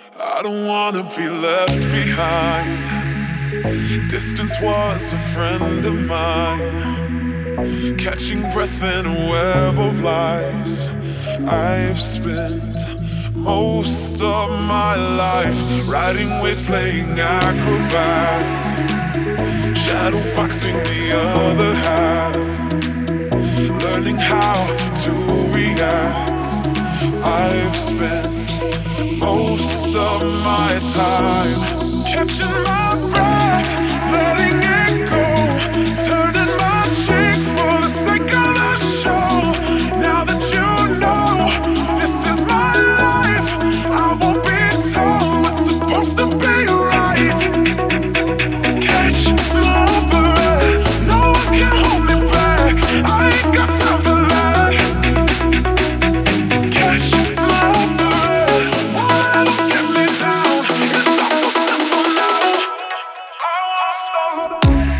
I don't wanna be left behind. Distance was a friend of mine, catching breath in a web of lies. I've spent most of my life riding waves, playing acrobat, shadow boxing the other half, learning how to react. I've spent most of my time catching my breath, letting it go, turning my cheek for the sake of the show. Now that you know this is my life, I won't be told what's supposed to be right. Catch my breath, no one can hold me back. I ain't got time for that. Catch my breath, won't get me down. It's all so simple now. I won't stop.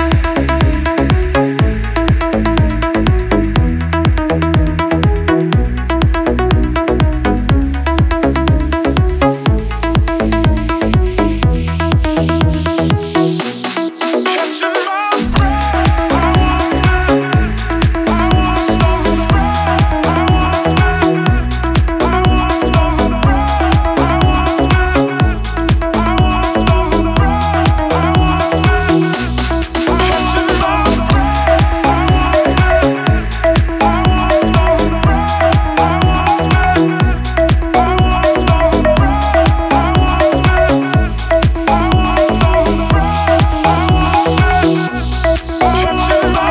Catching my breath, I won't stop. I won't stop. I won't stop. I won't stop. I won't stop. I won't stop. I won't stop. Catching my breath, I won't stop. I won't stop. I won't stop. I won't stop. I won't stop. I won't stop. Catching my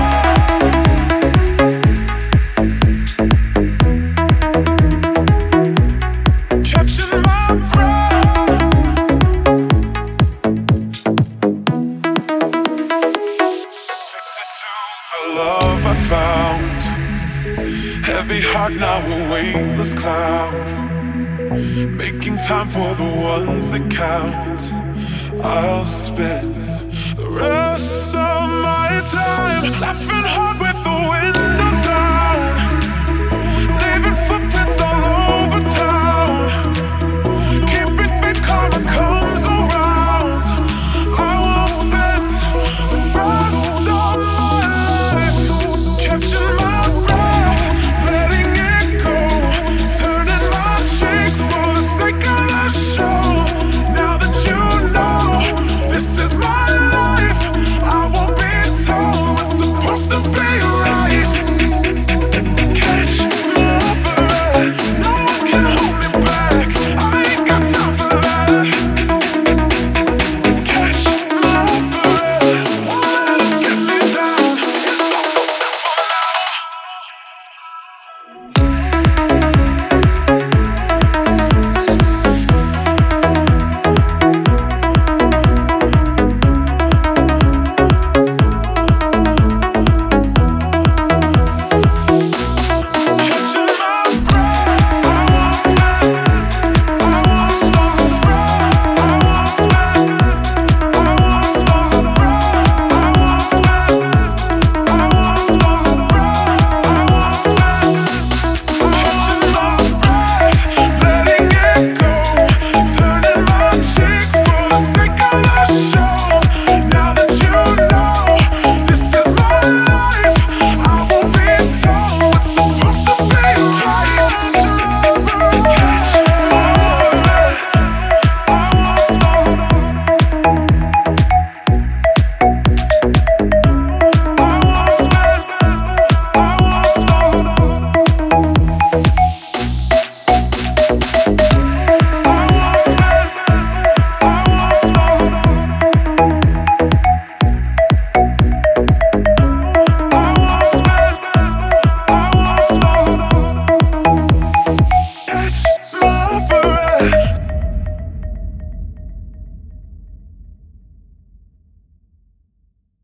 breath, catching my breath. The love I found, heavy heart now a weightless cloud, making time for the ones that count. I'll spend the rest of my time laughing hard with the windows down.